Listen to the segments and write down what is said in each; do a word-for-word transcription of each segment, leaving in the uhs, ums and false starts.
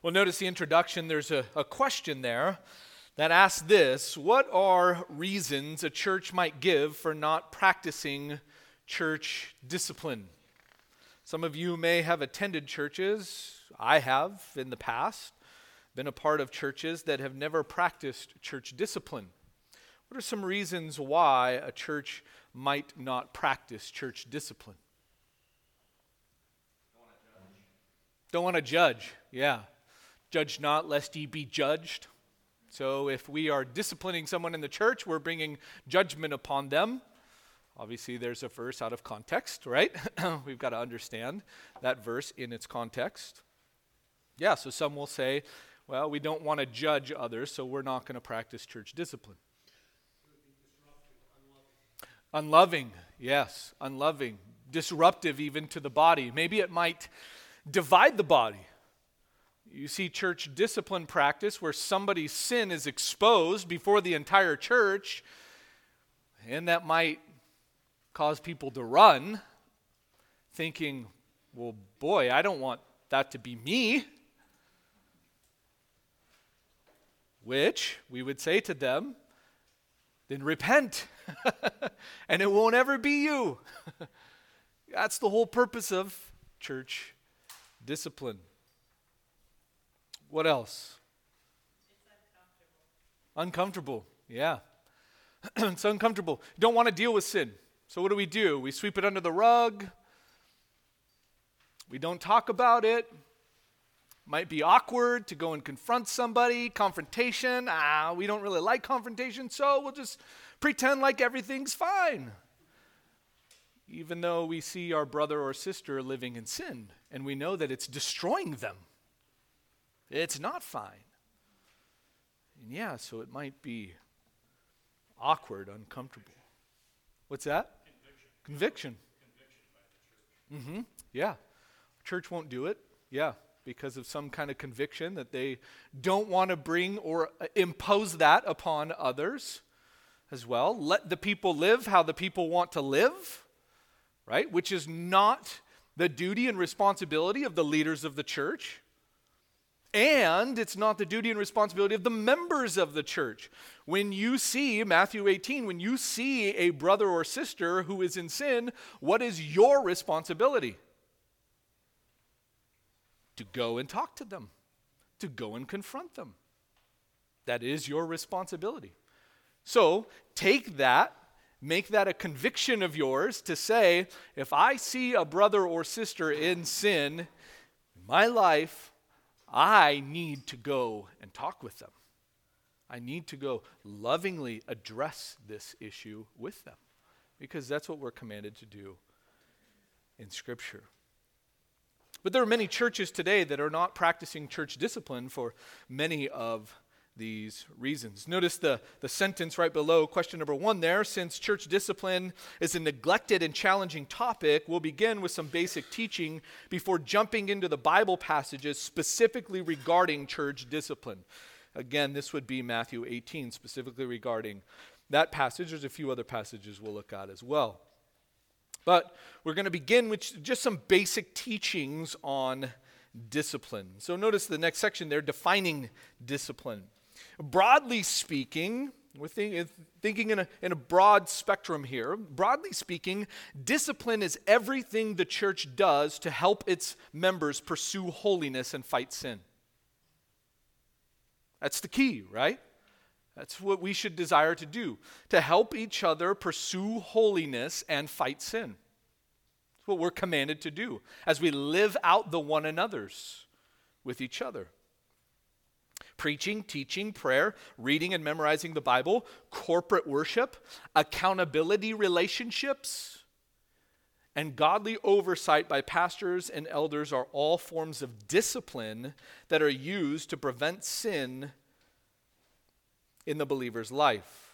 Well, notice the introduction, there's a, a question there that asks this: what are reasons a church might give for not practicing church discipline? Some of you may have attended churches. I have in the past been a part of churches that have never practiced church discipline. What are some reasons why a church might not practice church discipline? Don't want to judge, yeah. Judge not, lest ye be judged. So if we are disciplining someone in the church, we're bringing judgment upon them. Obviously, there's a verse out of context, right? We've got to understand that verse in its context. Yeah, so some will say, well, we don't want to judge others, so we're not going to practice church discipline. Unloving, yes, unloving. Disruptive even to the body. Maybe it might divide the body. You see church discipline practice where somebody's sin is exposed before the entire church, and that might cause people to run, thinking, well, boy, I don't want that to be me. Which we would say to them, then repent, and it won't ever be you. That's the whole purpose of church discipline. What else? It's uncomfortable. Uncomfortable, yeah. It's uncomfortable. You don't want to deal with sin. So what do we do? We sweep it under the rug. We don't talk about it. Might be awkward to go and confront somebody. Confrontation. Ah, we don't really like confrontation, so we'll just pretend like everything's fine. Even though we see our brother or sister living in sin, and we know that it's destroying them. It's not fine. And yeah, so it might be awkward, uncomfortable. What's that? Conviction. Conviction. Conviction by the church. Mm-hmm. Yeah. Church won't do it. Yeah. Because of some kind of conviction that they don't want to bring or impose that upon others as well. Let the people live how the people want to live, right? Which is not the duty and responsibility of the leaders of the church. And it's not the duty and responsibility of the members of the church. When you see, Matthew eighteen, when you see a brother or sister who is in sin, what is your responsibility? To go and talk to them, to go and confront them. That is your responsibility. So take that, make that a conviction of yours to say, if I see a brother or sister in sin in my life, I need to go and talk with them. I need to go lovingly address this issue with them, because that's what we're commanded to do in Scripture. But there are many churches today that are not practicing church discipline for many of these reasons. Notice the, the sentence right below question number one there. Since church discipline is a neglected and challenging topic, we'll begin with some basic teaching before jumping into the Bible passages specifically regarding church discipline. Again, this would be Matthew eighteen, specifically regarding that passage. There's a few other passages we'll look at as well. But we're going to begin with just some basic teachings on discipline. So notice the next section there, defining discipline. Broadly speaking, we're think, thinking in a, in a broad spectrum here. Broadly speaking, discipline is everything the church does to help its members pursue holiness and fight sin. That's the key, right? That's what we should desire to do, to help each other pursue holiness and fight sin. That's what we're commanded to do as we live out the one another's with each other. Preaching, teaching, prayer, reading and memorizing the Bible, corporate worship, accountability relationships, and godly oversight by pastors and elders are all forms of discipline that are used to prevent sin in the believer's life.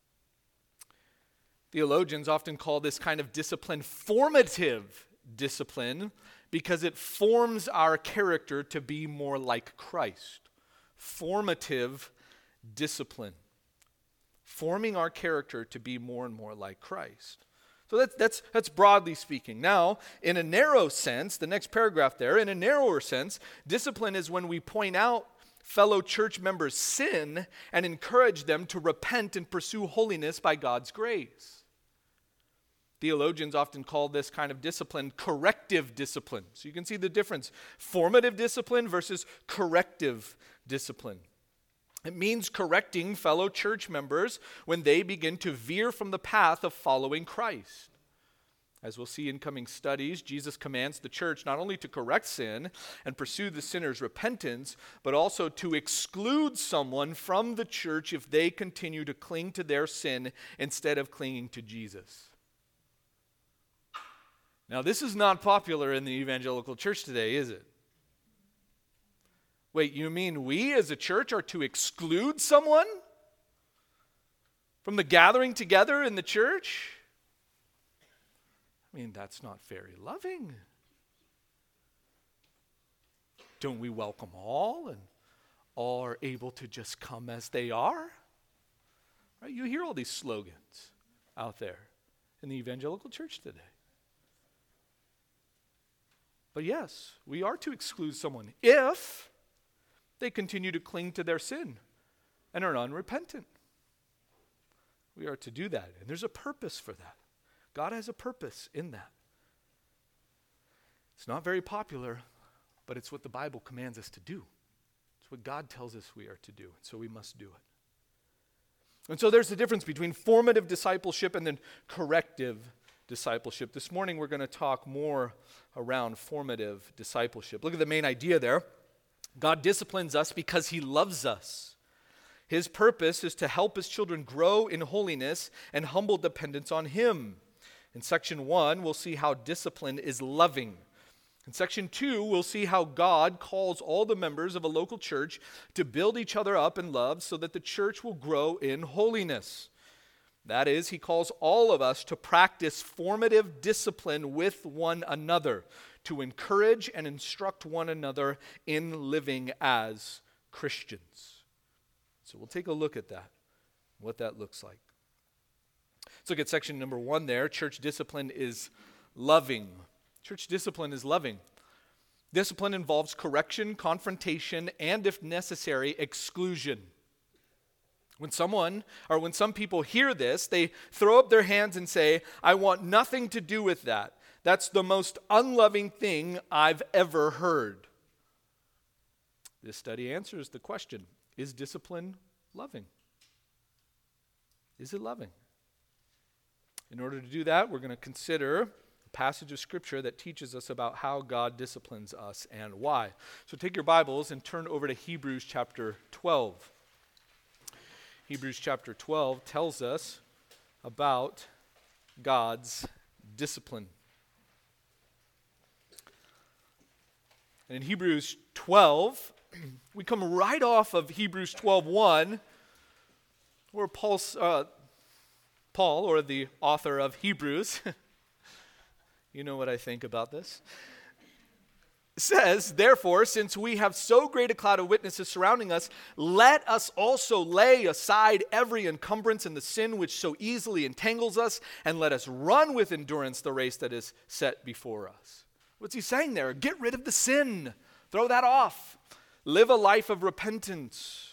Theologians often call this kind of discipline formative discipline because it forms our character to be more like Christ. Formative discipline. Forming our character to be more and more like Christ. So that's, that's, that's broadly speaking. Now, in a narrow sense, the next paragraph there, in a narrower sense, discipline is when we point out fellow church members' sin and encourage them to repent and pursue holiness by God's grace. Theologians often call this kind of discipline corrective discipline. So you can see the difference. Formative discipline versus corrective discipline. It means correcting fellow church members when they begin to veer from the path of following Christ. As we'll see in coming studies, Jesus commands the church not only to correct sin and pursue the sinner's repentance, but also to exclude someone from the church if they continue to cling to their sin instead of clinging to Jesus. Now, this is not popular in the evangelical church today, is it? Wait, you mean we as a church are to exclude someone from the gathering together in the church? I mean, that's not very loving. Don't we welcome all and all are able to just come as they are? Right? You hear all these slogans out there in the evangelical church today. But yes, we are to exclude someone if they continue to cling to their sin and are unrepentant. We are to do that, and there's a purpose for that. God has a purpose in that. It's not very popular, but it's what the Bible commands us to do. It's what God tells us we are to do, so we must do it. And so there's the difference between formative discipleship and then corrective discipleship. This morning we're going to talk more around formative discipleship. Look at the main idea there. God disciplines us because he loves us. His purpose is to help his children grow in holiness and humble dependence on him. In section one, we'll see how discipline is loving. In section two, we'll see how God calls all the members of a local church to build each other up in love so that the church will grow in holiness. That is, he calls all of us to practice formative discipline with one another, to encourage and instruct one another in living as Christians. So we'll take a look at that, what that looks like. Let's look at section number one there. Church discipline is loving. Church discipline is loving. Discipline involves correction, confrontation, and if necessary, exclusion. When someone, or when some people hear this, they throw up their hands and say, I want nothing to do with that. That's the most unloving thing I've ever heard. This study answers the question, is discipline loving? Is it loving? In order to do that, we're going to consider a passage of Scripture that teaches us about how God disciplines us and why. So take your Bibles and turn over to Hebrews chapter twelve. Hebrews chapter twelve tells us about God's discipline. And in Hebrews twelve, we come right off of Hebrews twelve one, where Paul's, uh, Paul, or the author of Hebrews, you know what I think about this, says, therefore, since we have so great a cloud of witnesses surrounding us, let us also lay aside every encumbrance and the sin which so easily entangles us, and let us run with endurance the race that is set before us. What's he saying there? Get rid of the sin. Throw that off. Live a life of repentance.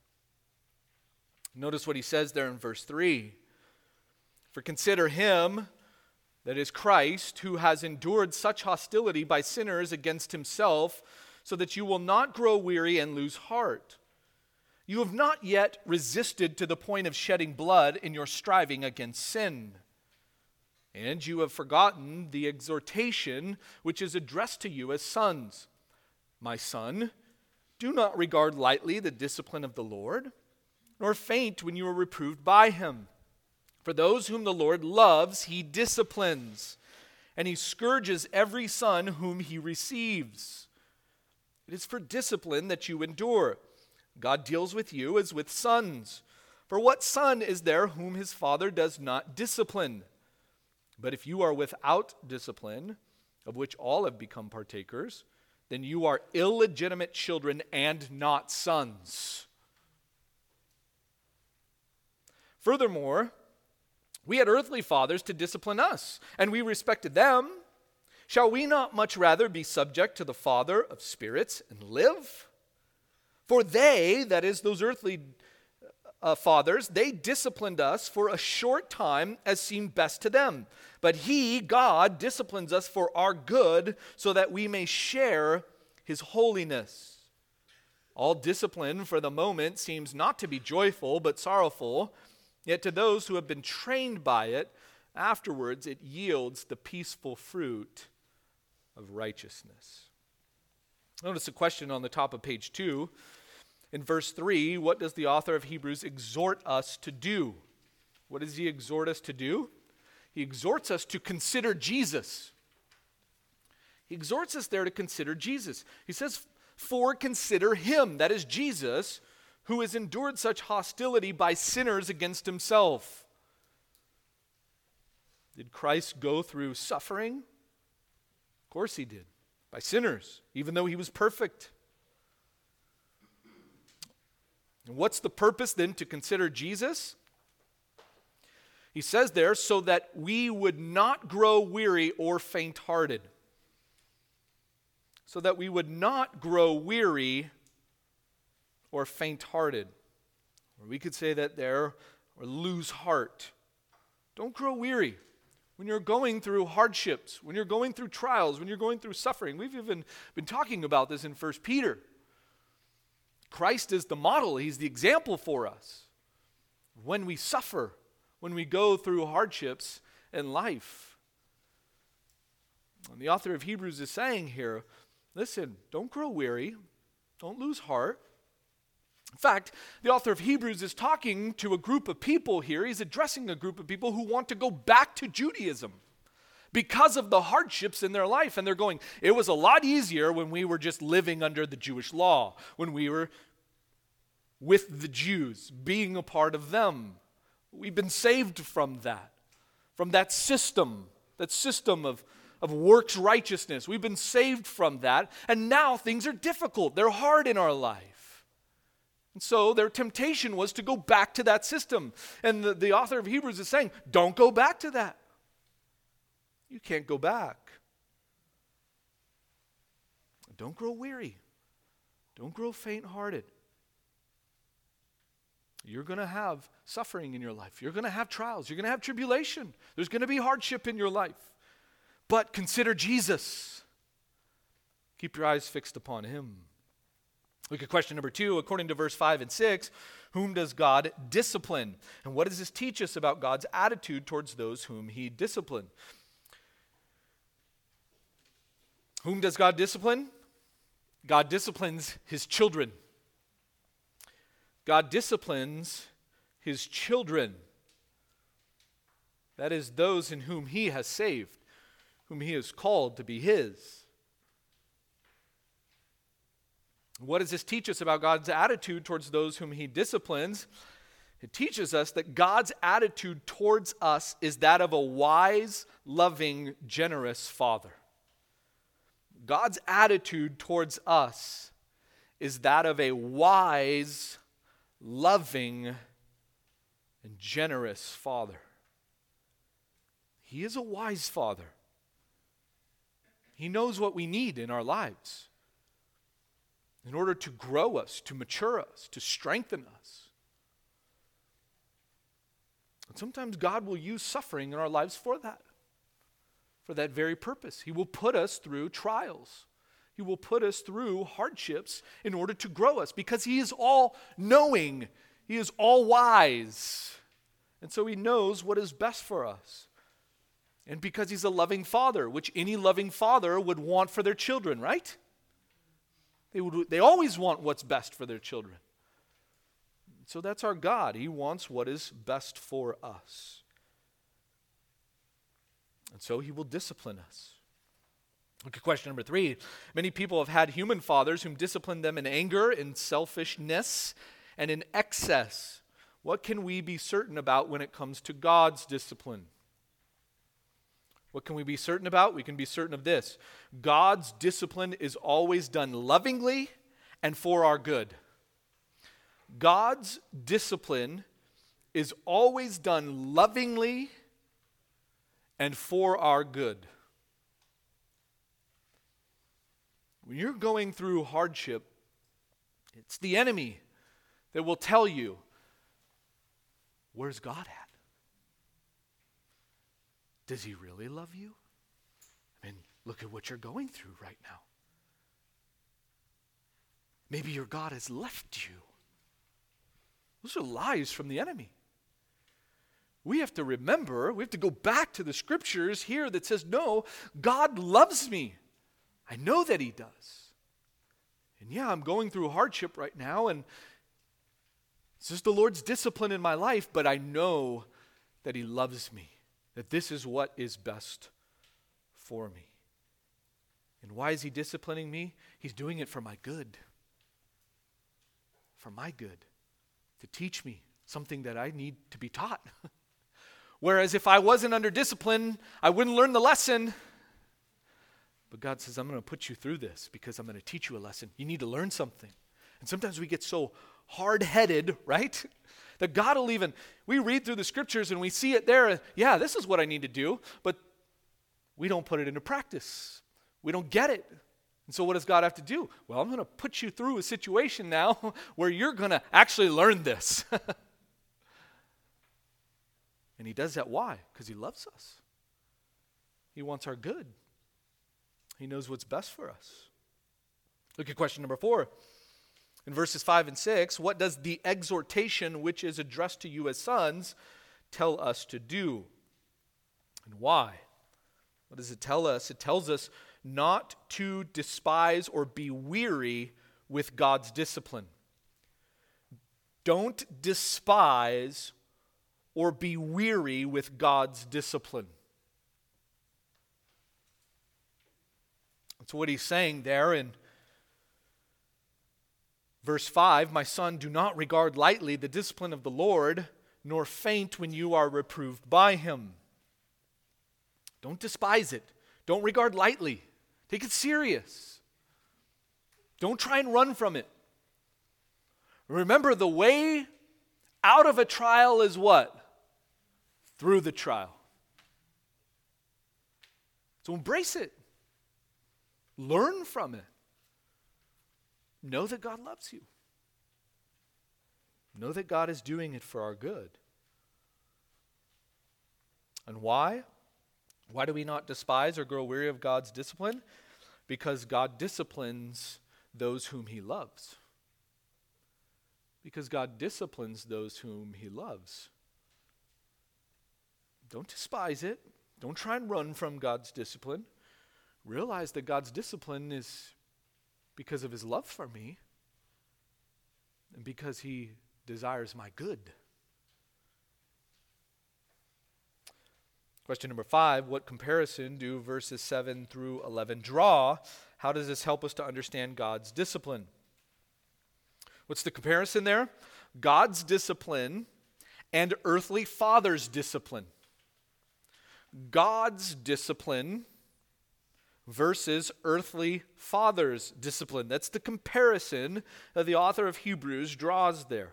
Notice what he says there in verse three. For consider him, that is Christ, who has endured such hostility by sinners against himself, so that you will not grow weary and lose heart. You have not yet resisted to the point of shedding blood in your striving against sin. And you have forgotten the exhortation which is addressed to you as sons. My son, do not regard lightly the discipline of the Lord, nor faint when you are reproved by him. For those whom the Lord loves, he disciplines, and he scourges every son whom he receives. It is for discipline that you endure. God deals with you as with sons. For what son is there whom his father does not discipline? But if you are without discipline, of which all have become partakers, then you are illegitimate children and not sons. Furthermore, We had earthly fathers to discipline us, and we respected them. Shall we not much rather be subject to the Father of spirits and live? For they, that is, those earthly uh, fathers, they disciplined us for a short time as seemed best to them. But he, God, disciplines us for our good so that we may share his holiness. All discipline for the moment seems not to be joyful but sorrowful, yet to those who have been trained by it, afterwards it yields the peaceful fruit of righteousness. Notice a question on the top of page two. In verse three, what does the author of Hebrews exhort us to do? What does he exhort us to do? He exhorts us to consider Jesus. He exhorts us there to consider Jesus. He says, for consider him, that is Jesus, who has endured such hostility by sinners against himself. Did Christ go through suffering? Of course he did. By sinners, even though he was perfect. And what's the purpose then to consider Jesus? He says there, so that we would not grow weary or faint-hearted. So that we would not grow weary or faint-hearted. Or we could say that there, or lose heart. Don't grow weary. When you're going through hardships, when you're going through trials, when you're going through suffering. We've even been talking about this in First Peter. Christ is the model. He's the example for us. When we suffer, when we go through hardships in life. And the author of Hebrews is saying here, listen, don't grow weary. Don't lose heart. In fact, the author of Hebrews is talking to a group of people here. He's addressing a group of people who want to go back to Judaism because of the hardships in their life. And they're going, it was a lot easier when we were just living under the Jewish law, when we were with the Jews, being a part of them. We've been saved from that, from that system, that system of, of works righteousness. We've been saved from that, and now things are difficult. They're hard in our life. And so their temptation was to go back to that system. And the, the author of Hebrews is saying, don't go back to that. You can't go back. Don't grow weary. Don't grow faint-hearted. You're going to have suffering in your life. You're going to have trials. You're going to have tribulation. There's going to be hardship in your life. But consider Jesus. Keep your eyes fixed upon him. Look at question number two. According to verse five and six, whom does God discipline? And what does this teach us about God's attitude towards those whom he disciplined? Whom does God discipline? God disciplines his children. God disciplines his children. That is, those in whom he has saved, whom he has called to be his. What does this teach us about God's attitude towards those whom he disciplines? It teaches us that God's attitude towards us is that of a wise, loving, generous father. God's attitude towards us is that of a wise, loving, and generous father. He is a wise father. He knows what we need in our lives in order to grow us, to mature us, to strengthen us. And sometimes God will use suffering in our lives for that, for that very purpose. He will put us through trials. He will put us through hardships in order to grow us because he is all-knowing. He is all-wise. And so he knows what is best for us. And because he's a loving father, which any loving father would want for their children, right? They would, they always want what's best for their children. So that's our God. He wants what is best for us. And so he will discipline us. Look at question number three. Many people have had human fathers whom disciplined them in anger, in selfishness, and in excess. What can we be certain about when it comes to God's discipline? What can we be certain about? We can be certain of this. God's discipline is always done lovingly and for our good. God's discipline is always done lovingly and for our good. When you're going through hardship, it's the enemy that will tell you, where's God at? Does he really love you? I mean, look at what you're going through right now. Maybe your God has left you. Those are lies from the enemy. We have to remember, we have to go back to the scriptures here that says, no, God loves me. I know that he does. And yeah, I'm going through hardship right now, and this is the Lord's discipline in my life, but I know that he loves me, that this is what is best for me. And why is he disciplining me? He's doing it for my good. For my good. To teach me something that I need to be taught. Whereas if I wasn't under discipline, I wouldn't learn the lesson. But God says, I'm going to put you through this because I'm going to teach you a lesson. You need to learn something. And sometimes we get so hard-headed, right? That God will even, we read through the scriptures and we see it there. Yeah, this is what I need to do. But we don't put it into practice. We don't get it. And so what does God have to do? Well, I'm going to put you through a situation now where you're going to actually learn this. And he does that. Why? Because he loves us. He wants our good. He knows what's best for us. Look at question number four. In verses five and six, what does the exhortation which is addressed to you as sons tell us to do? And why? What does it tell us? It tells us not to despise or be weary with God's discipline. Don't despise or be weary with God's discipline. That's what he's saying there in verse five. My son, do not regard lightly the discipline of the Lord, nor faint when you are reproved by him. Don't despise it. Don't regard lightly. Take it serious. Don't try and run from it. Remember, the way out of a trial is what? Through the trial. So embrace it. Learn from it. Know that God loves you. Know that God is doing it for our good. And why? Why do we not despise or grow weary of God's discipline? Because God disciplines those whom he loves. Because God disciplines those whom he loves. Don't despise it. Don't try and run from God's discipline. Realize that God's discipline is because of his love for me and because he desires my good. Question number five, what comparison do verses seven through eleven draw? How does this help us to understand God's discipline? What's the comparison there? God's discipline and earthly father's discipline. God's discipline versus earthly father's discipline. That's the comparison that the author of Hebrews draws there.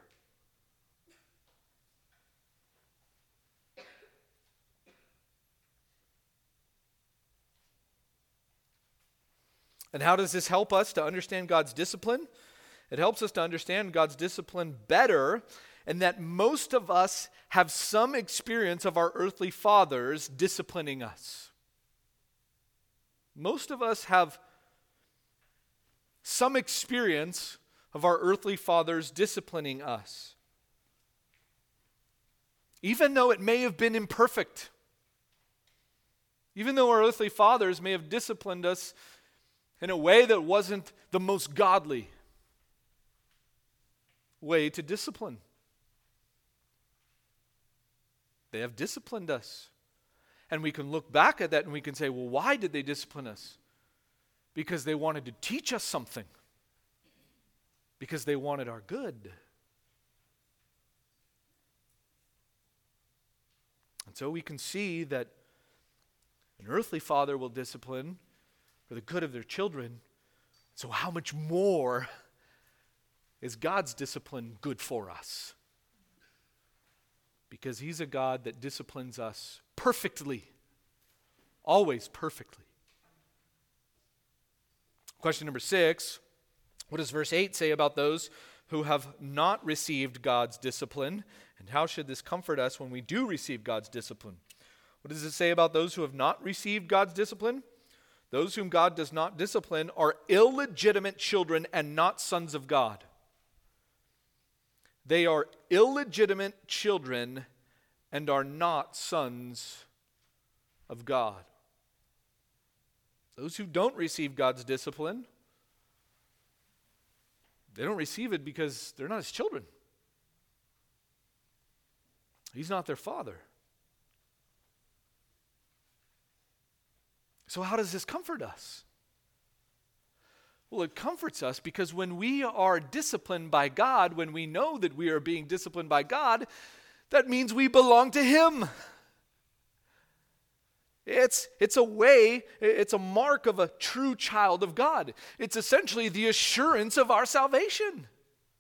And how does this help us to understand God's discipline? It helps us to understand God's discipline better, and that most of us have some experience of our earthly fathers disciplining us. Most of us have some experience of our earthly fathers disciplining us. Even though it may have been imperfect. Even though our earthly fathers may have disciplined us in a way that wasn't the most godly way to discipline. They have disciplined us. And we can look back at that and we can say, well, why did they discipline us? Because they wanted to teach us something. Because they wanted our good. And so we can see that an earthly father will discipline for the good of their children. So how much more is God's discipline good for us? Because he's a God that disciplines us perfectly. always perfectly. Question number six, what does verse eight say about those who have not received God's discipline? And how should this comfort us when we do receive God's discipline? What does it say about those who have not received God's discipline? Those whom God does not discipline are illegitimate children and not sons of God. They are illegitimate children and are not sons of God. Those who don't receive God's discipline, they don't receive it because they're not his children. He's not their father. So how does this comfort us? Well, it comforts us because when we are disciplined by God, when we know that we are being disciplined by God, that means we belong to him. It's, it's a way, it's a mark of a true child of God. It's essentially the assurance of our salvation.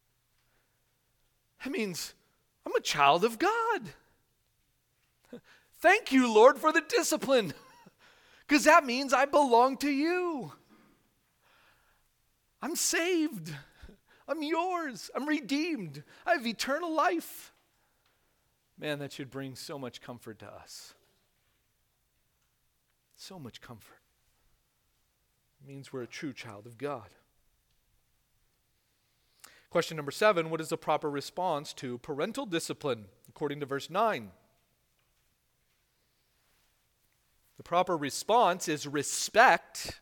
That means I'm a child of God. Thank you, Lord, for the discipline, because that means I belong to you. I'm saved. I'm yours. I'm redeemed. I have eternal life. Man, that should bring so much comfort to us. So much comfort. It means we're a true child of God. Question number seven, what is the proper response to parental discipline, according to verse nine? The proper response is respect,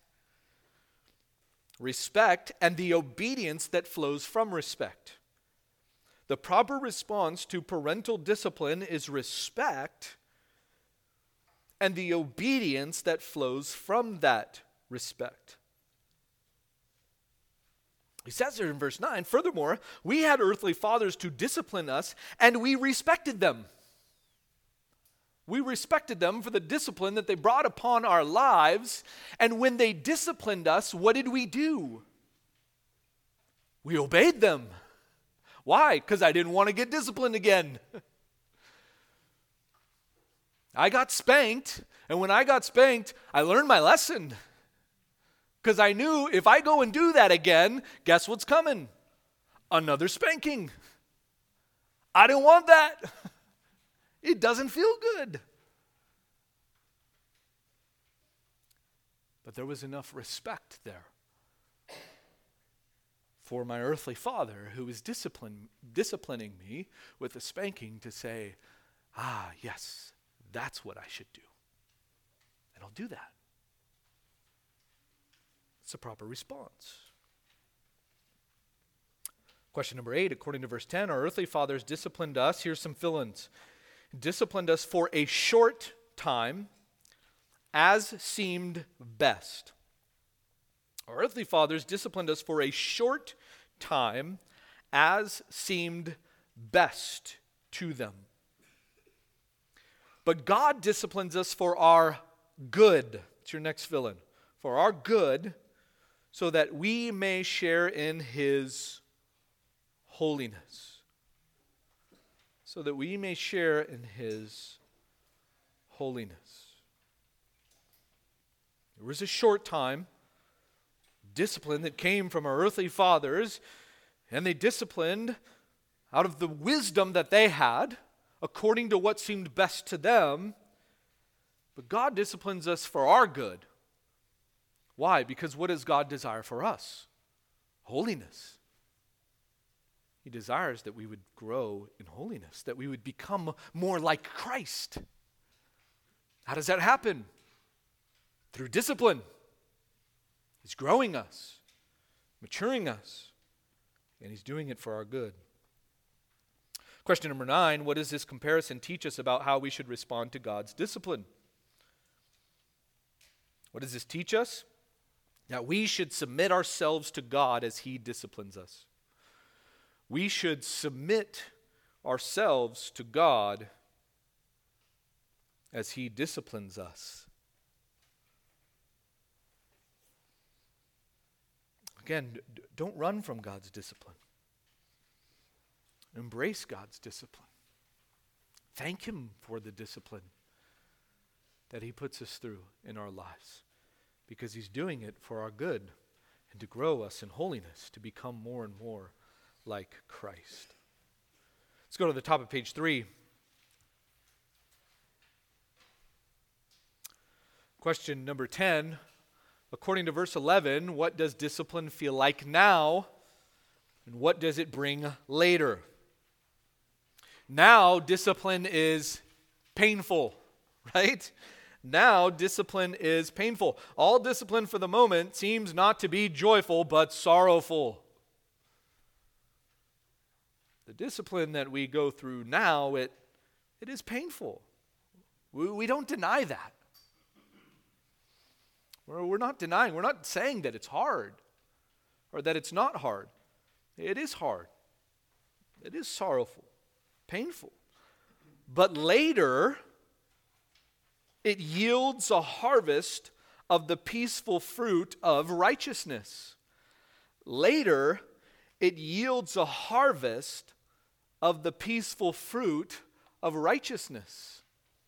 respect, and the obedience that flows from respect. The proper response to parental discipline is respect and the obedience that flows from that respect. He says there in verse nine, furthermore, we had earthly fathers to discipline us, and we respected them. We respected them for the discipline that they brought upon our lives, and when they disciplined us, what did we do? We obeyed them. Why? Because I didn't want to get disciplined again. I got spanked, and when I got spanked, I learned my lesson. Because I knew if I go and do that again, guess what's coming? Another spanking. I didn't want that. It doesn't feel good. But there was enough respect there for my earthly father who was discipline, disciplining me with a spanking to say, ah, yes, that's what I should do. And I'll do that. It's a proper response. Question number eight, according to verse ten, our earthly fathers disciplined us. Here's some fill-ins. Disciplined us for a short time as seemed best. Our earthly fathers disciplined us for a short time as seemed best to them. But God disciplines us for our good. It's your next fill-in. For our good, so that we may share in his holiness. So that we may share in his holiness. There was a short time discipline that came from our earthly fathers, and they disciplined out of the wisdom that they had, according to what seemed best to them. But God disciplines us for our good. Why? Because what does God desire for us? Holiness. He desires that we would grow in holiness, that we would become more like Christ. How does that happen? Through discipline. He's growing us, maturing us, and he's doing it for our good. Question number nine, what does this comparison teach us about how we should respond to God's discipline? What does this teach us? That we should submit ourselves to God as he disciplines us. We should submit ourselves to God as he disciplines us. Again, d- don't run from God's discipline. Embrace God's discipline. Thank him for the discipline. that he puts us through in our lives, because he's doing it for our good and to grow us in holiness, to become more and more like Christ. Let's go to the top of page three. Question number ten. According to verse eleven, what does discipline feel like now, and what does it bring later? Now, discipline is painful, right? Now, discipline is painful. All discipline for the moment seems not to be joyful, but sorrowful. The discipline that we go through now, it, it is painful. We, we don't deny that. We're, we're not denying, we're not saying that it's hard or that it's not hard. It is hard. It is sorrowful, painful. But later, it yields a harvest of the peaceful fruit of righteousness. Later, it yields a harvest of the peaceful fruit of righteousness.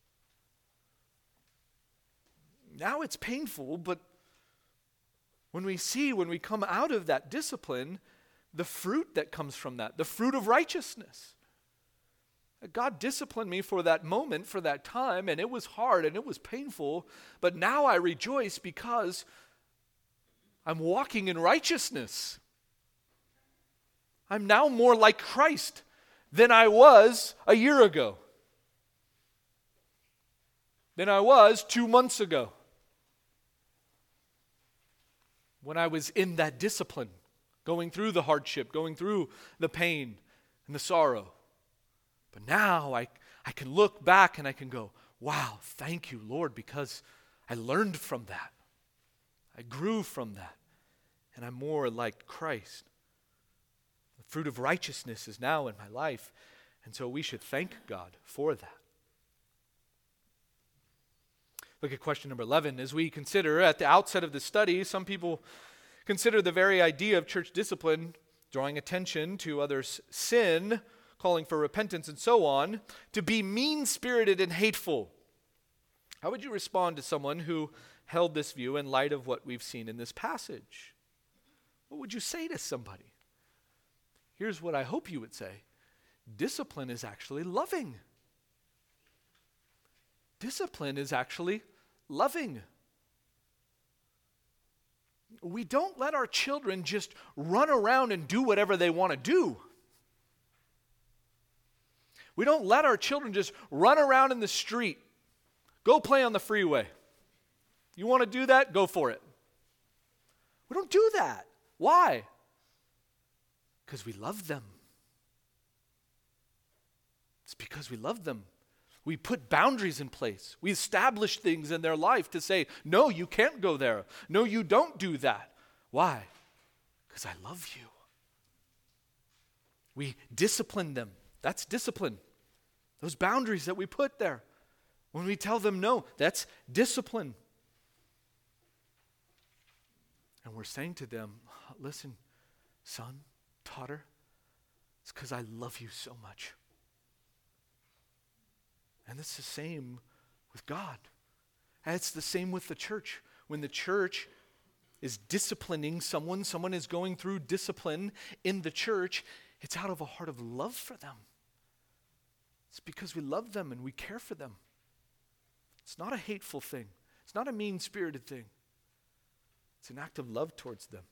Now it's painful, but when we see, when we come out of that discipline, the fruit that comes from that, the fruit of righteousness. God disciplined me for that moment, for that time, and it was hard and it was painful, but now I rejoice because I'm walking in righteousness. I'm now more like Christ than I was a year ago, than I was two months ago, when I was in that discipline, going through the hardship, going through the pain and the sorrow. But now I, I can look back and I can go, wow, thank you, Lord, because I learned from that. I grew from that. And I'm more like Christ. The fruit of righteousness is now in my life. And so we should thank God for that. Look at question number eleven. As we consider at the outset of the study, some people consider the very idea of church discipline, drawing attention to others' sin, calling for repentance and so on, to be mean-spirited and hateful. How would you respond to someone who held this view in light of what we've seen in this passage? What would you say to somebody? Here's what I hope you would say. Discipline is actually loving. Discipline is actually loving. We don't let our children just run around and do whatever they want to do. We don't let our children just run around in the street. Go play on the freeway. You want to do that? Go for it. We don't do that. Why? Because we love them. It's because we love them. We put boundaries in place. We establish things in their life to say, no, you can't go there. No, you don't do that. Why? Because I love you. We discipline them. That's discipline. Those boundaries that we put there. When we tell them no, that's discipline. And we're saying to them, listen, son, daughter, it's because I love you so much. And it's the same with God. And it's the same with the church. When the church is disciplining someone, someone is going through discipline in the church, it's out of a heart of love for them. It's because we love them and we care for them. It's not a hateful thing. It's not a mean-spirited thing. It's an act of love towards them.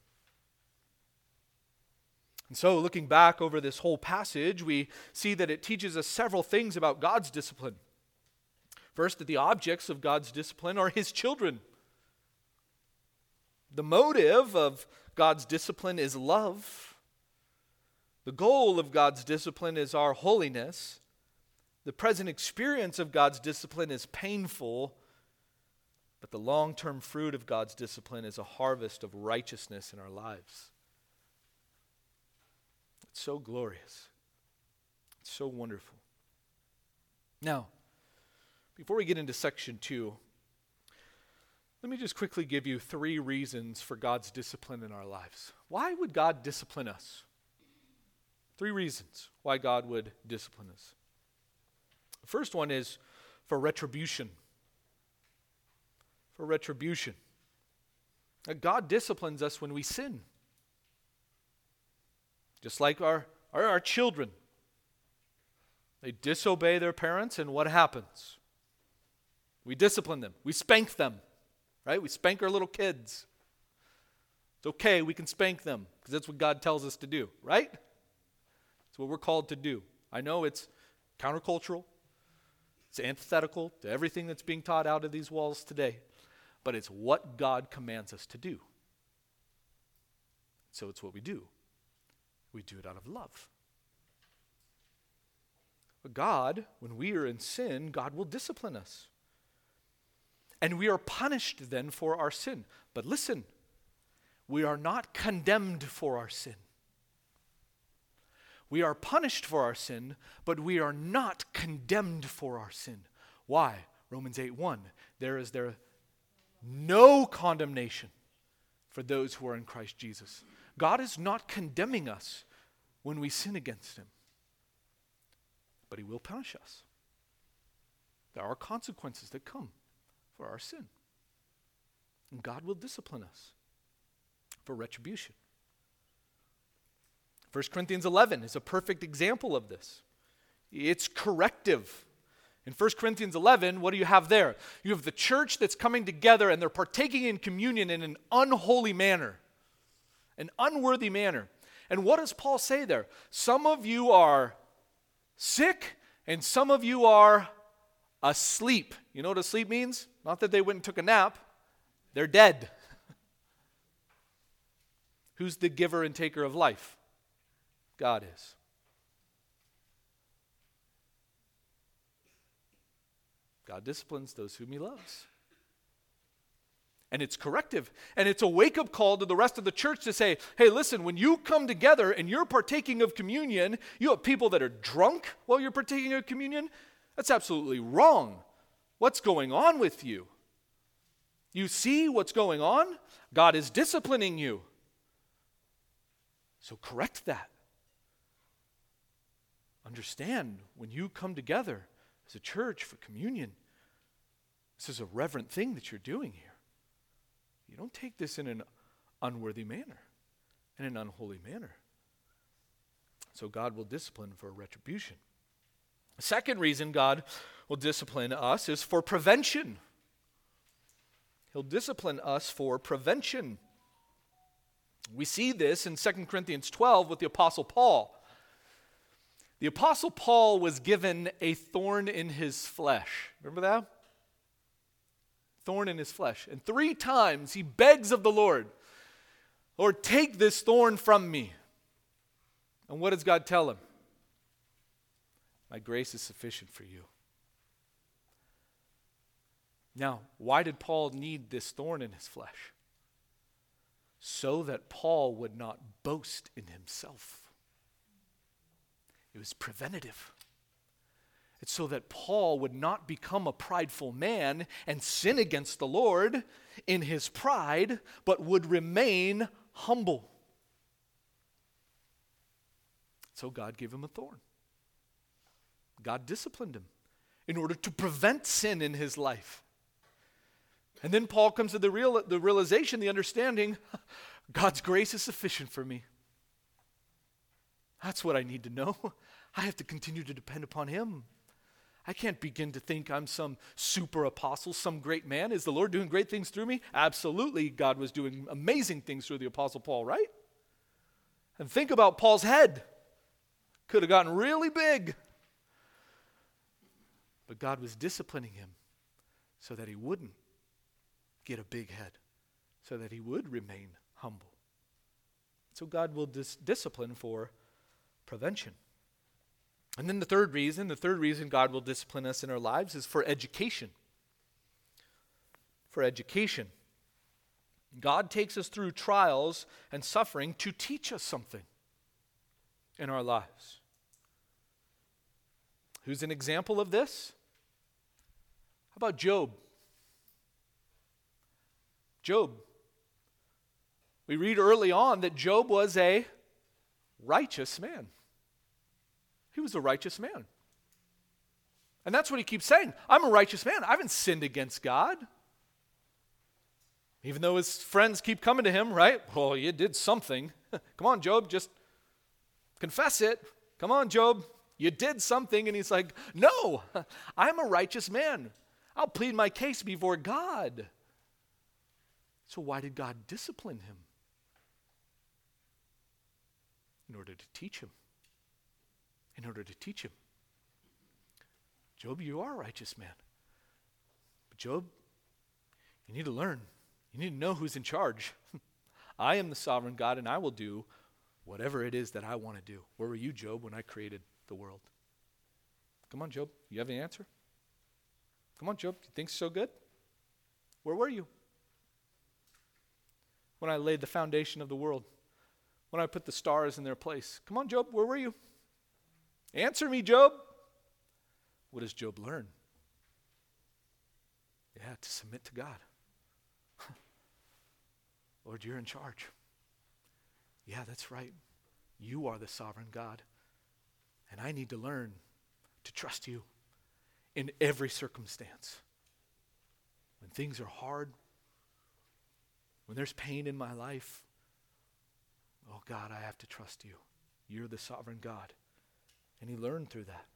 And so, looking back over this whole passage, we see that it teaches us several things about God's discipline. First, that the objects of God's discipline are His children. The motive of God's discipline is love. The goal of God's discipline is our holiness. The present experience of God's discipline is painful, but the long-term fruit of God's discipline is a harvest of righteousness in our lives. It's so glorious. It's so wonderful. Now, before we get into section two, let me just quickly give you three reasons for God's discipline in our lives. Why would God discipline us? Three reasons why God would discipline us. The first one is for retribution. for retribution. That God disciplines us when we sin. Just like our, our, our children. They disobey their parents, and what happens? We discipline them. We spank them. Right? We spank our little kids. It's okay, we can spank them, because that's what God tells us to do, right? It's what we're called to do. I know it's countercultural. It's antithetical to everything that's being taught out of these walls today. But it's what God commands us to do. So it's what we do. We do it out of love. But God, when we are in sin, God will discipline us. And we are punished then for our sin. But listen, we are not condemned for our sin. We are punished for our sin, but we are not condemned for our sin. Why? Romans eight one. There is there no condemnation for those who are in Christ Jesus. God is not condemning us when we sin against him, but he will punish us. There are consequences that come for our sin. And God will discipline us for retribution. First Corinthians eleven is a perfect example of this. It's corrective. In First Corinthians eleven, what do you have there? You have the church that's coming together and they're partaking in communion in an unholy manner, an unworthy manner. And what does Paul say there? Some of you are sick and some of you are asleep. You know what asleep means? Not that they went and took a nap. They're dead. Who's the giver and taker of life? God is. God disciplines those whom he loves. And it's corrective. And it's a wake-up call to the rest of the church to say, hey, listen, when you come together and you're partaking of communion, you have people that are drunk while you're partaking of communion. That's absolutely wrong. What's going on with you? You see what's going on? God is disciplining you. So correct that. Understand, when you come together as a church for communion, this is a reverent thing that you're doing here. You don't take this in an unworthy manner, in an unholy manner. So God will discipline for retribution. The second reason God will discipline us is for prevention. He'll discipline us for prevention. We see this in Second Corinthians twelve with the Apostle Paul. The Apostle Paul was given a thorn in his flesh. Remember that? Thorn in his flesh. And three times he begs of the Lord, Lord, take this thorn from me. And what does God tell him? My grace is sufficient for you. Now, why did Paul need this thorn in his flesh? So that Paul would not boast in himself. It was preventative. It's so that Paul would not become a prideful man and sin against the Lord in his pride, but would remain humble. So God gave him a thorn. God disciplined him in order to prevent sin in his life. And then Paul comes to the real the realization, the understanding, God's grace is sufficient for me. That's what I need to know. I have to continue to depend upon him. I can't begin to think I'm some super apostle, some great man. Is the Lord doing great things through me? Absolutely, God was doing amazing things through the Apostle Paul, right? And think about Paul's head. Could have gotten really big. But God was disciplining him so that he wouldn't get a big head, so that he would remain humble. So God will dis- discipline for prevention. And then the third reason, the third reason God will discipline us in our lives is for education. For education. God takes us through trials and suffering to teach us something in our lives. Who's an example of this? How about Job? Job. We read early on that Job was a righteous man. He was a righteous man. And that's what he keeps saying. I'm a righteous man. I haven't sinned against God. Even though his friends keep coming to him, right? Well, you did something. Come on, Job, just confess it. Come on, Job, you did something. And he's like, no, I'm a righteous man. I'll plead my case before God. So why did God discipline him? In order to teach him. In order to teach him. Job, you are a righteous man. But Job, you need to learn. You need to know who's in charge. I am the sovereign God, and I will do whatever it is that I want to do. Where were you, Job, when I created the world? Come on, Job. You have the answer? Come on, Job. You think so good? Where were you? When I laid the foundation of the world. When I put the stars in their place. Come on, Job. Where were you? Answer me, Job. What does Job learn? Yeah, to submit to God. Lord, you're in charge. Yeah, that's right. You are the sovereign God. And I need to learn to trust you in every circumstance. When things are hard, when there's pain in my life, oh God, I have to trust you. You're the sovereign God. And he learned through that.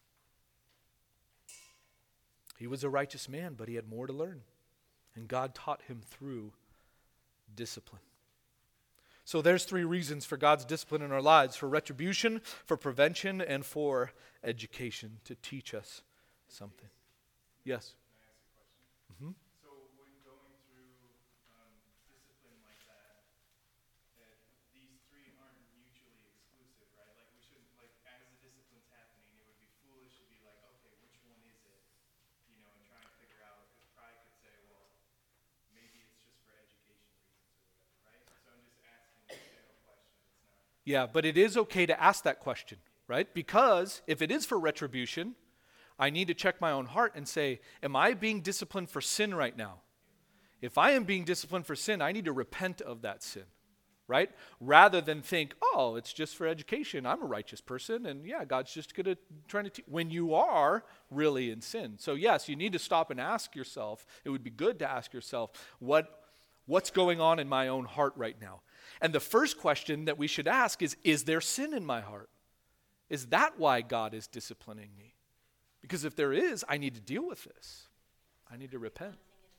He was a righteous man, but he had more to learn. And God taught him through discipline. So there's three reasons for God's discipline in our lives: for retribution, for prevention, and for education, to teach us something. Yes? Can I ask a question? Mm-hmm. So when going through um, discipline like that, that these three aren't mutually exclusive, right? Like we shouldn't, like as the discipline's happening, it would be foolish to be like, okay, which one is it? You know, and try and figure out, because pride could say, well, maybe it's just for education reasons or whatever, right? So I'm just asking a general question. It's not. Yeah, but it is okay to ask that question, right? Because if it is for retribution, I need to check my own heart and say, am I being disciplined for sin right now? If I am being disciplined for sin, I need to repent of that sin, right? Rather than think, oh, it's just for education. I'm a righteous person, and yeah, God's just going to try to teach. When you are really in sin. So yes, you need to stop and ask yourself. It would be good to ask yourself, what, what's going on in my own heart right now? And the first question that we should ask is, is there sin in my heart? Is that why God is disciplining me? Because if there is, I need to deal with this. I need to repent.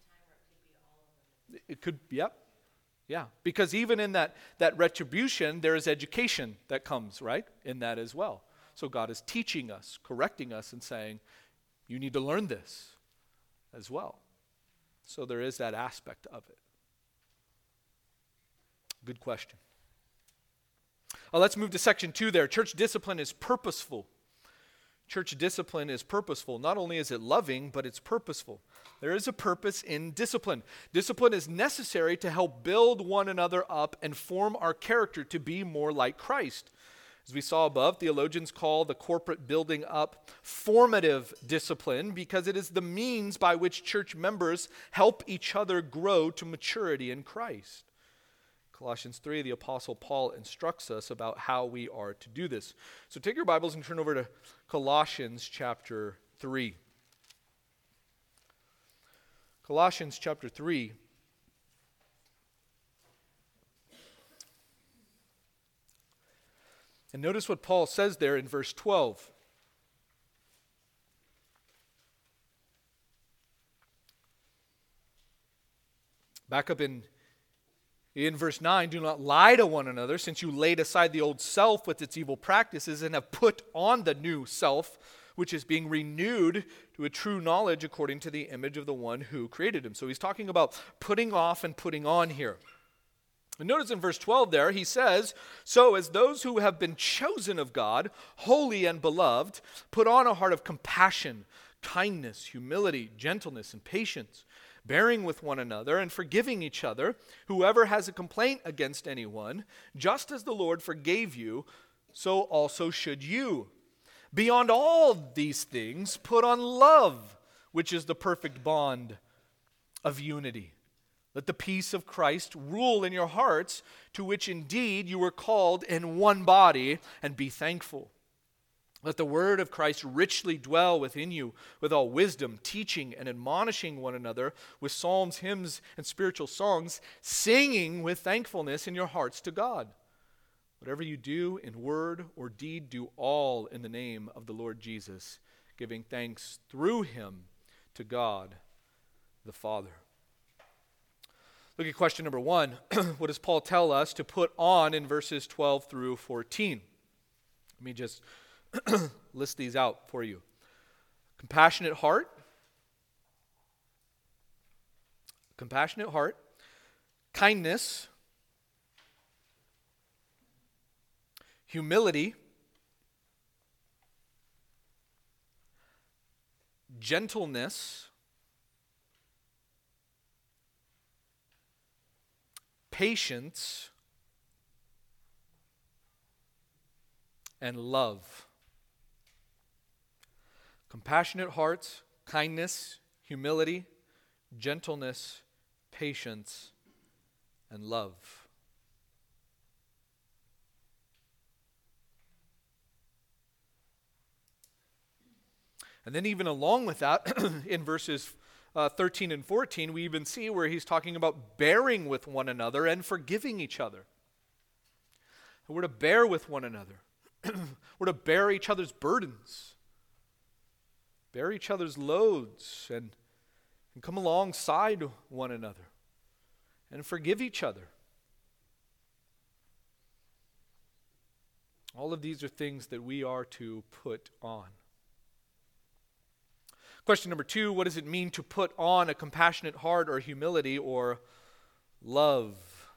It could, yep. Yeah. Because even in that, that retribution, there is education that comes, right? In that as well. So God is teaching us, correcting us, and saying, you need to learn this as well. So there is that aspect of it. Good question. Uh, let's move to section two there. Church discipline is purposeful. Church discipline is purposeful. Not only is it loving, but it's purposeful. There is a purpose in discipline. Discipline is necessary to help build one another up and form our character to be more like Christ. As we saw above, theologians call the corporate building up formative discipline because it is the means by which church members help each other grow to maturity in Christ. Colossians three, the Apostle Paul instructs us about how we are to do this. So take your Bibles and turn over to Colossians chapter three. Colossians chapter three. And notice what Paul says there in verse twelve. Back up in In verse nine, do not lie to one another, since you laid aside the old self with its evil practices and have put on the new self, which is being renewed to a true knowledge according to the image of the one who created him. So he's talking about putting off and putting on here. And notice in verse twelve there, he says, so as those who have been chosen of God, holy and beloved, put on a heart of compassion, kindness, humility, gentleness, and patience, bearing with one another and forgiving each other, whoever has a complaint against anyone, just as the Lord forgave you, so also should you. Beyond all these things, put on love, which is the perfect bond of unity. Let the peace of Christ rule in your hearts, to which indeed you were called in one body, and be thankful. Let the word of Christ richly dwell within you with all wisdom, teaching and admonishing one another with psalms, hymns, and spiritual songs, singing with thankfulness in your hearts to God. Whatever you do in word or deed, do all in the name of the Lord Jesus, giving thanks through him to God the Father. Look at question number one. What does Paul tell us to put on in verses twelve through fourteen? Let me just list these out for you. Compassionate heart. Compassionate heart. Kindness. Humility. Gentleness. Patience. And love. Compassionate hearts, kindness, humility, gentleness, patience, and love. And then even along with that, in verses uh, thirteen and fourteen, we even see where he's talking about bearing with one another and forgiving each other. And we're to bear with one another. We're to bear each other's burdens. Bear each other's loads and, and come alongside one another and forgive each other. All of these are things that we are to put on. Question number two, what does it mean to put on a compassionate heart or humility or love?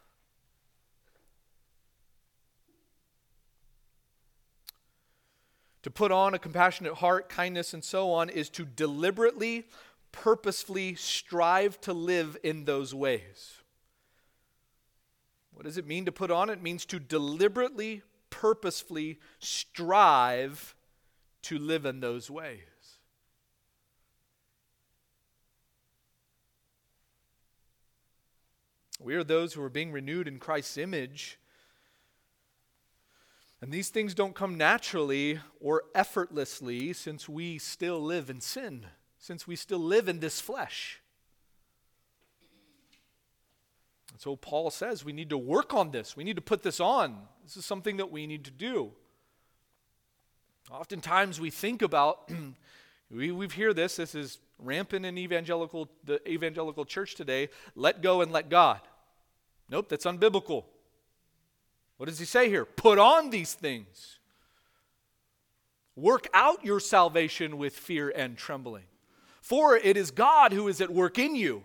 To put on a compassionate heart, kindness, and so on is to deliberately, purposefully strive to live in those ways. What does it mean to put on? It means to deliberately, purposefully strive to live in those ways. We are those who are being renewed in Christ's image. And these things don't come naturally or effortlessly since we still live in sin, since we still live in this flesh. And so Paul says we need to work on this. We need to put this on. This is something that we need to do. Oftentimes we think about, we we hear this, this is rampant in evangelical the evangelical church today, let go and let God. Nope, that's unbiblical. What does he say here? Put on these things. Work out your salvation with fear and trembling. For it is God who is at work in you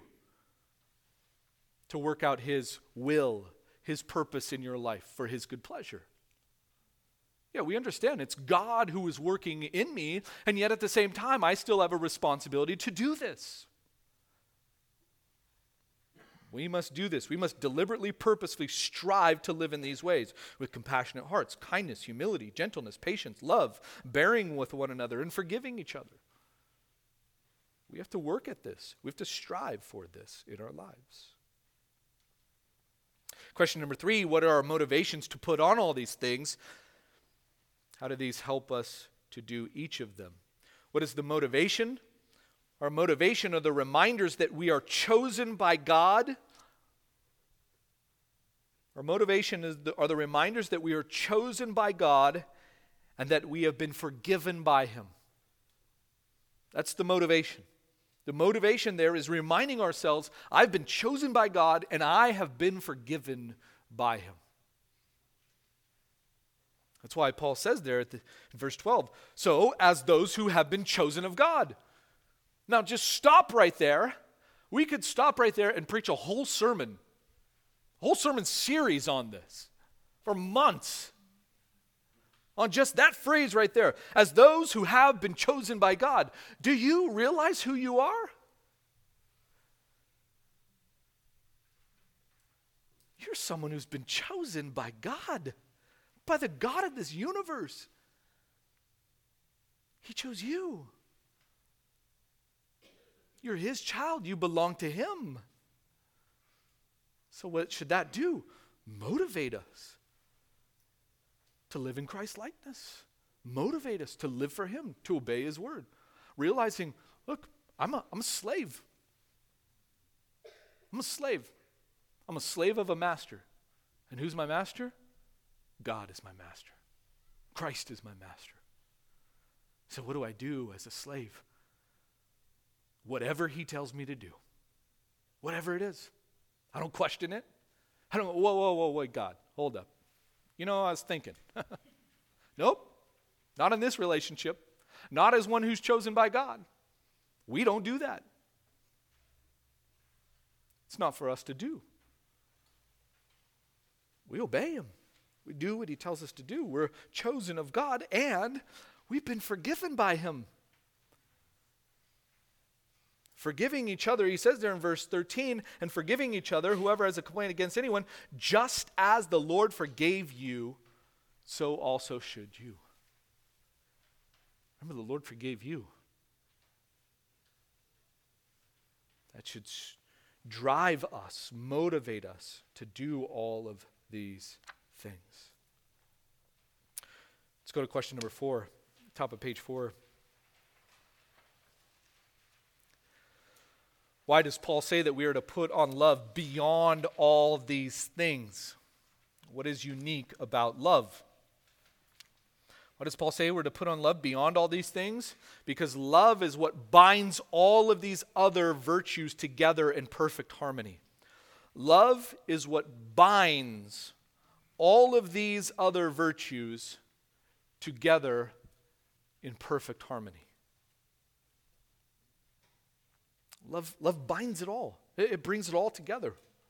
to work out his will, his purpose in your life for his good pleasure. Yeah, we understand it's God who is working in me, and yet at the same time, I still have a responsibility to do this. We must do this. We must deliberately, purposefully strive to live in these ways with compassionate hearts, kindness, humility, gentleness, patience, love, bearing with one another, and forgiving each other. We have to work at this. We have to strive for this in our lives. Question number three, what are our motivations to put on all these things? How do these help us to do each of them? What is the motivation? Our motivation are the reminders that we are chosen by God. Our motivation is the, are the reminders that we are chosen by God and that we have been forgiven by him. That's the motivation. The motivation there is reminding ourselves, I've been chosen by God and I have been forgiven by him. That's why Paul says there at the, in verse twelve, so as those who have been chosen of God. Now just stop right there. We could stop right there and preach a whole sermon, a whole sermon series on this for months. On just that phrase right there, as those who have been chosen by God. Do you realize who you are? You're someone who's been chosen by God, by the God of this universe. He chose you. You're his child. You belong to him. So what should that do? Motivate us to live in Christ's likeness. motivate us to live for him, to obey his word. Realizing, look, I'm a, I'm a slave. I'm a slave. I'm a slave of a master. And who's my master? God is my master. Christ is my master. So what do I do as a slave? Whatever he tells me to do. Whatever it is. I don't question it. I don't, whoa, whoa, whoa, wait, God, hold up. You know, I was thinking. Nope. Not in this relationship. Not as one who's chosen by God. We don't do that. It's not for us to do. We obey him. We do what he tells us to do. We're chosen of God, and we've been forgiven by him. Forgiving each other, he says there in verse thirteen, and forgiving each other, whoever has a complaint against anyone, just as the Lord forgave you, so also should you. Remember, the Lord forgave you. That should drive us, motivate us to do all of these things. Let's go to question number four, top of page four. Why does Paul say that we are to put on love beyond all these things? What is unique about love? Why does Paul say we're to put on love beyond all these things? Because love is what binds all of these other virtues together in perfect harmony. Love is what binds all of these other virtues together in perfect harmony. Love, love binds it all. It, it brings it all together.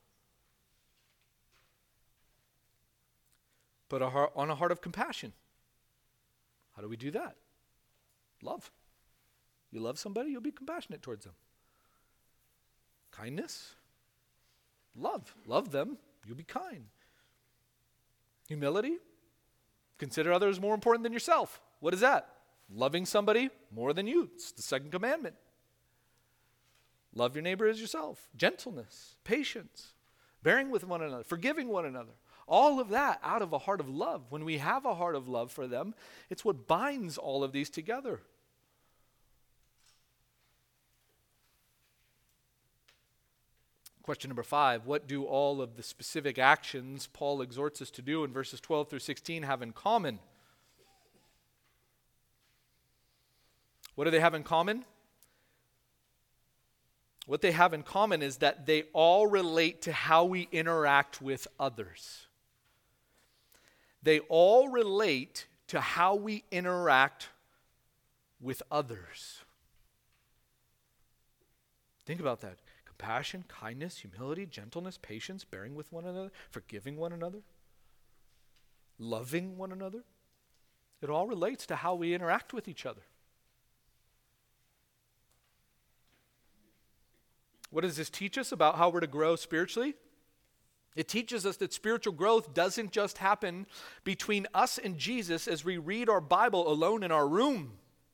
But a heart, on a heart of compassion. How do we do that? Love. You love somebody, you'll be compassionate towards them. Kindness. Love. Love them, you'll be kind. Humility. Consider others more important than yourself. What is that? Loving somebody more than you. It's the second commandment. Love your neighbor as yourself. Gentleness, patience, bearing with one another, forgiving one another. All of that out of a heart of love. When we have a heart of love for them, it's what binds all of these together. Question number five, what do all of the specific actions Paul exhorts us to do in verses twelve through sixteen have in common? What do they have in common? What they have in common is that they all relate to how we interact with others. They all relate to how we interact with others. Think about that. Compassion, kindness, humility, gentleness, patience, bearing with one another, forgiving one another, loving one another. It all relates to how we interact with each other. What does this teach us about how we're to grow spiritually? It teaches us that spiritual growth doesn't just happen between us and Jesus as we read our Bible alone in our room.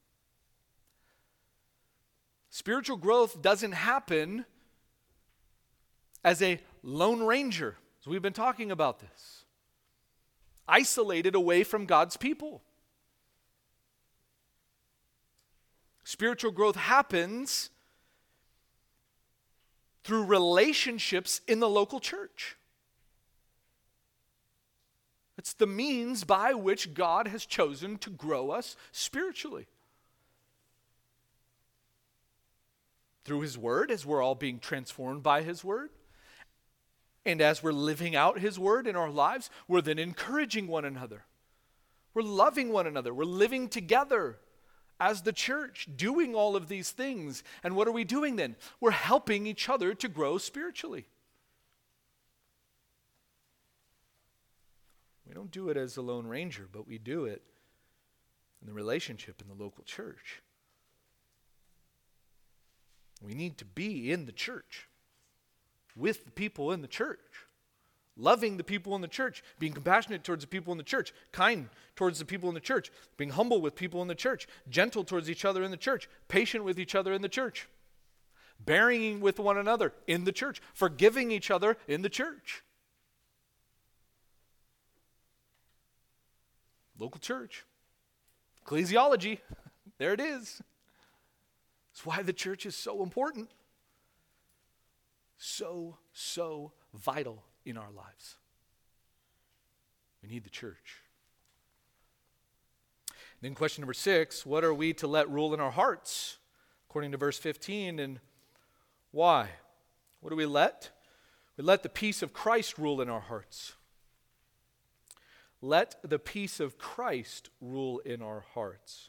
Spiritual growth doesn't happen as a lone ranger, as we've been talking about this, isolated away from God's people. Spiritual growth happens through relationships in the local church. It's the means by which God has chosen to grow us spiritually. Through His Word, as we're all being transformed by His Word. And as we're living out His Word in our lives, we're then encouraging one another. We're loving one another. We're living together as the church, doing all of these things. And what are we doing then? We're helping each other to grow spiritually. We don't do it as a lone ranger, but we do it in the relationship in the local church. We need to be in the church, with the people in the church, loving the people in the church, being compassionate towards the people in the church, kind towards the people in the church, being humble with people in the church, gentle towards each other in the church, patient with each other in the church, bearing with one another in the church, forgiving each other in the church. Local church. Ecclesiology, there it is. It's why the church is so important. So, so vital in our lives. We need the church. Then question number six, what are we to let rule in our hearts? According to verse fifteen, and why? What do we let? We let the peace of Christ rule in our hearts. Let the peace of Christ rule in our hearts.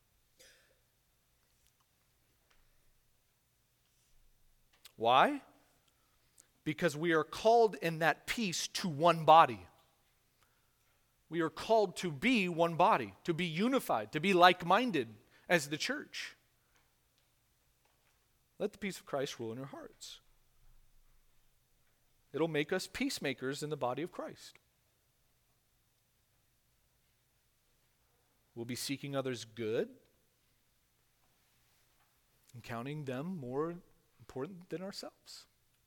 Why? Because we are called in that peace to one body. We are called to be one body, to be unified, to be like-minded as the church. Let the peace of Christ rule in your hearts. It'll make us peacemakers in the body of Christ. We'll be seeking others' good and counting them more important than ourselves.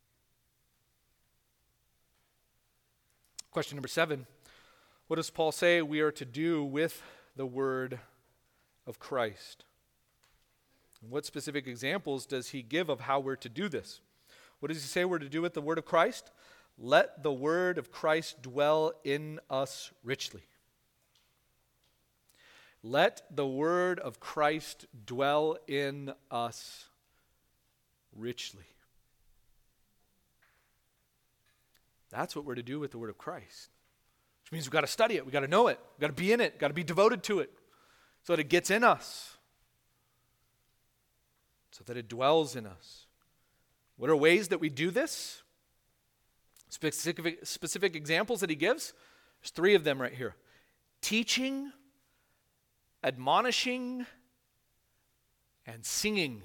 Question number seven. What does Paul say we are to do with the word of Christ? And what specific examples does he give of how we're to do this? What does he say we're to do with the word of Christ? Let the word of Christ dwell in us richly. Let the word of Christ dwell in us richly. That's what we're to do with the word of Christ. Which means we've got to study it, we've got to know it, we've got to be in it, we've got to be devoted to it so that it gets in us, so that it dwells in us. What are ways that we do this? Specific, specific examples that he gives? There's three of them right here. Teaching, admonishing, and singing.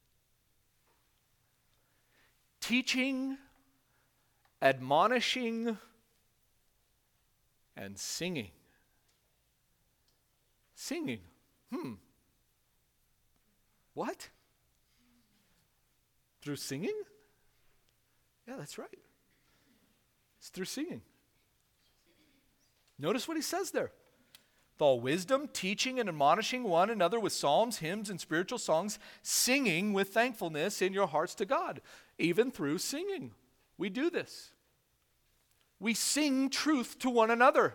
Teaching, admonishing, and singing. Singing. Hmm. What? Through singing? Yeah, that's right. It's through singing. Notice what he says there. With all wisdom, teaching and admonishing one another with psalms, hymns, and spiritual songs, singing with thankfulness in your hearts to God. Even through singing. We do this. We sing truth to one another.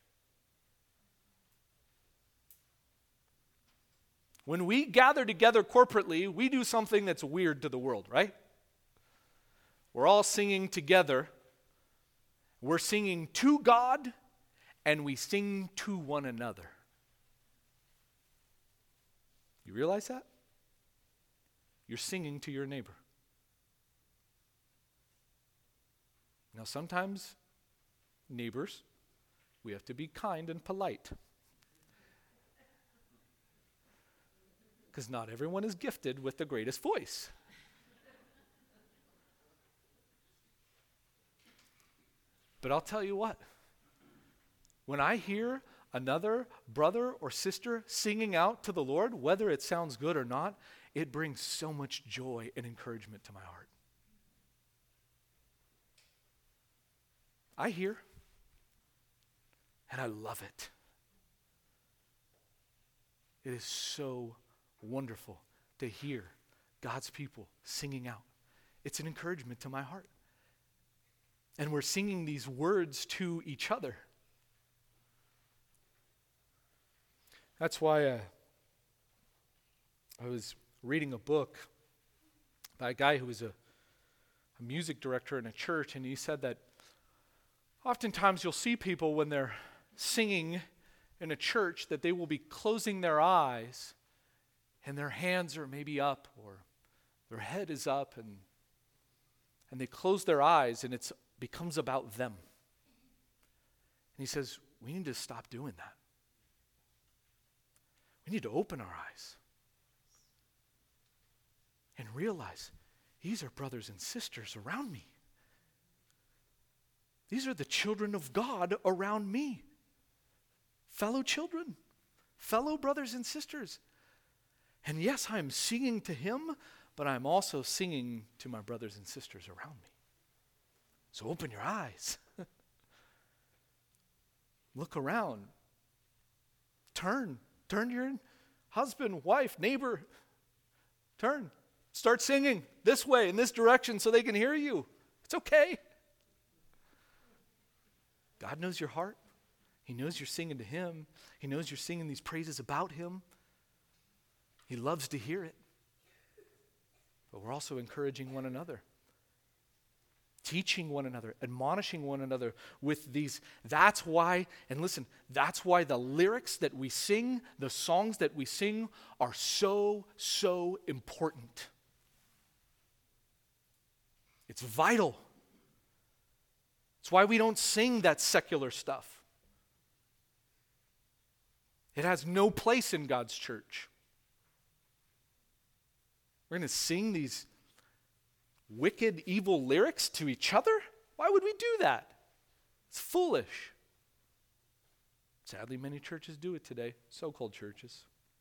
When we gather together corporately, we do something that's weird to the world, right? We're all singing together. We're singing to God, and we sing to one another. You realize that? You're singing to your neighbor. Now, sometimes neighbors, we have to be kind and polite. Because not everyone is gifted with the greatest voice. But I'll tell you what, when I hear another brother or sister singing out to the Lord, whether it sounds good or not, it brings so much joy and encouragement to my heart. I hear, and I love it. It is so wonderful to hear God's people singing out. It's an encouragement to my heart. And we're singing these words to each other. That's why uh, I was reading a book by a guy who was a, a music director in a church, and he said that oftentimes you'll see people when they're singing in a church that they will be closing their eyes and their hands are maybe up or their head is up and and they close their eyes and it becomes about them. And he says, we need to stop doing that. We need to open our eyes and realize these are brothers and sisters around me. These are the children of God around me. Fellow children, fellow brothers and sisters. And yes, I'm singing to him, but I'm also singing to my brothers and sisters around me. So open your eyes. Look around. Turn Turn to your husband, wife, neighbor. Turn. Start singing this way, in this direction, so they can hear you. It's okay. God knows your heart. He knows you're singing to Him. He knows you're singing these praises about Him. He loves to hear it. But we're also encouraging one another, teaching one another, admonishing one another with these. That's why, and listen, that's why the lyrics that we sing, the songs that we sing, are so, so important. It's vital. It's why we don't sing that secular stuff. It has no place in God's church. We're going to sing these wicked, evil lyrics to each other? Why would we do that? It's foolish. Sadly, many churches do it today, so-called churches.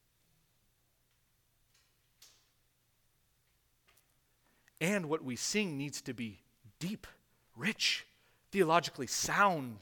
And what we sing needs to be deep, rich, theologically sound.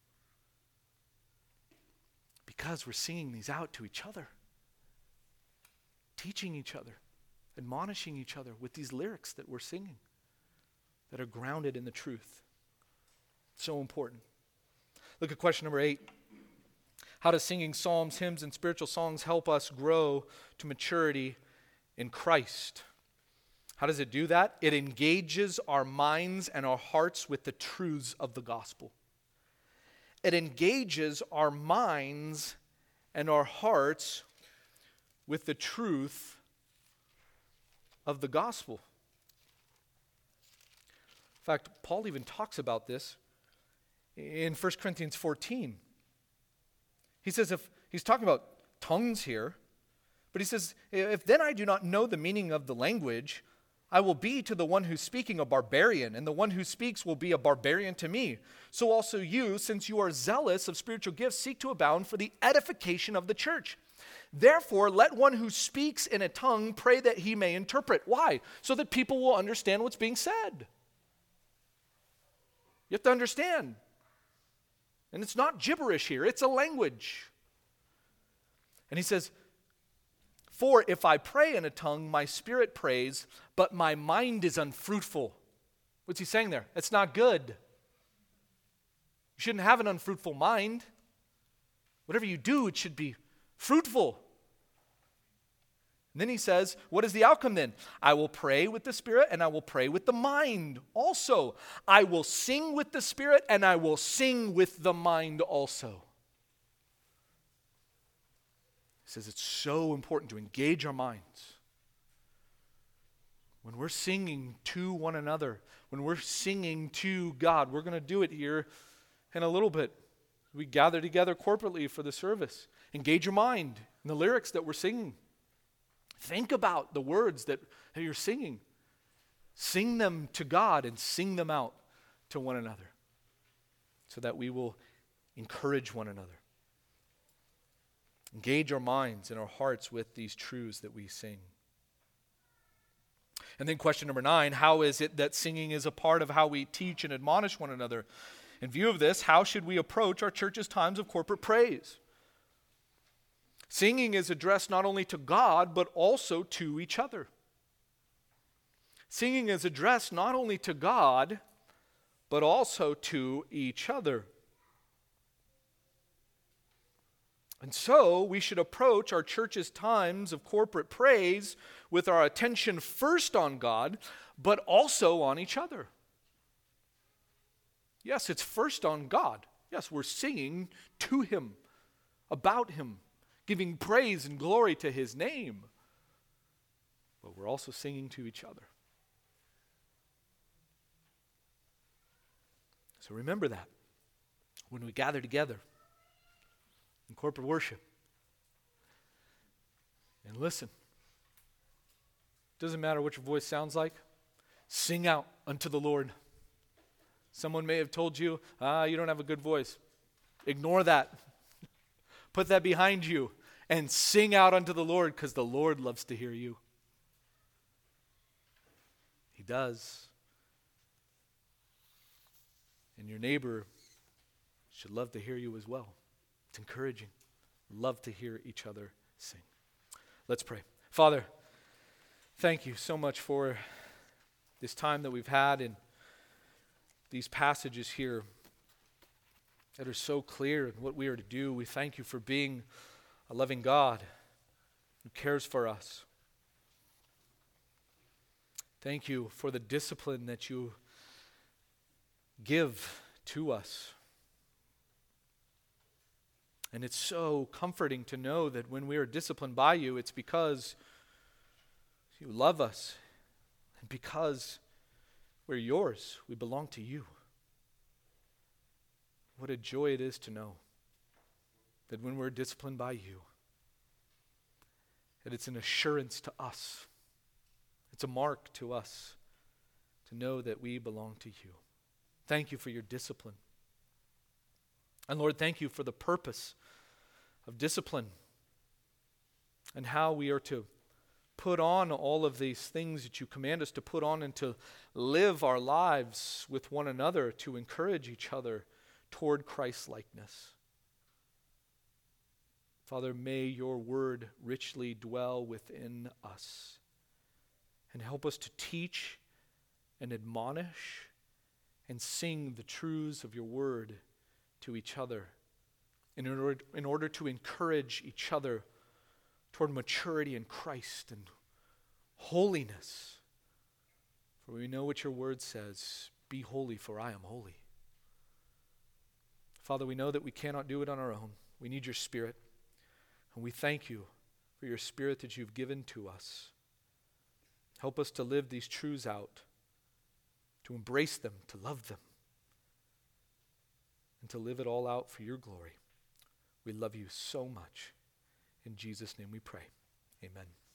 Because we're singing these out to each other, teaching each other, admonishing each other with these lyrics that we're singing that are grounded in the truth. So important. Look at question number eight. How does singing psalms, hymns, and spiritual songs help us grow to maturity in Christ? How does it do that? It engages our minds and our hearts with the truths of the gospel. It engages our minds and our hearts with the truth of the gospel. In fact, Paul even talks about this in First Corinthians fourteen. He says, if he's talking about tongues here, but he says, if then I do not know the meaning of the language, I will be to the one who's speaking a barbarian, and the one who speaks will be a barbarian to me. So also you, since you are zealous of spiritual gifts, seek to abound for the edification of the church. Therefore, let one who speaks in a tongue pray that he may interpret. Why? So that people will understand what's being said. You have to understand. And it's not gibberish here, it's a language. And he says, for if I pray in a tongue, my spirit prays, but my mind is unfruitful. What's he saying there? It's not good. You shouldn't have an unfruitful mind. Whatever you do, it should be fruitful. And then he says, what is the outcome then? I will pray with the spirit and I will pray with the mind also. I will sing with the spirit and I will sing with the mind also. He says it's so important to engage our minds. When we're singing to one another, when we're singing to God, we're going to do it here in a little bit. We gather together corporately for the service. Engage your mind in the lyrics that we're singing. Think about the words that you're singing. Sing them to God and sing them out to one another so that we will encourage one another. Engage our minds and our hearts with these truths that we sing. And then question number nine, how is it that singing is a part of how we teach and admonish one another? In view of this, how should we approach our church's times of corporate praise? Singing is addressed not only to God, but also to each other. Singing is addressed not only to God, but also to each other. And so we should approach our church's times of corporate praise with our attention first on God, but also on each other. Yes, it's first on God. Yes, we're singing to Him, about Him, giving praise and glory to His name. But we're also singing to each other. So remember that when we gather together in corporate worship. And listen, doesn't matter what your voice sounds like, sing out unto the Lord. Someone may have told you, ah, you don't have a good voice. Ignore that. Put that behind you and sing out unto the Lord, because the Lord loves to hear you. He does. And your neighbor should love to hear you as well. It's encouraging. love to hear each other sing. Let's pray. Father, thank you so much for this time that we've had in these passages here that are so clear in what we are to do. We thank you for being a loving God who cares for us. Thank you for the discipline that you give to us. And it's so comforting to know that when we are disciplined by you, it's because you love us and because we're yours. We belong to you. What a joy it is to know that when we're disciplined by you, that it's an assurance to us. It's a mark to us to know that we belong to you. Thank you for your discipline. And Lord, thank you for the purpose of discipline and how we are to put on all of these things that you command us to put on and to live our lives with one another, to encourage each other toward Christ-likeness. Father, may your word richly dwell within us and help us to teach and admonish and sing the truths of your word to each other in order, in order to encourage each other toward maturity in Christ and holiness. For we know what your word says, be holy for I am holy. Father, we know that we cannot do it on our own. We need your Spirit. And we thank you for your Spirit that you've given to us. Help us to live these truths out, to embrace them, to love them, and to live it all out for your glory. We love you so much. In Jesus' name we pray. Amen.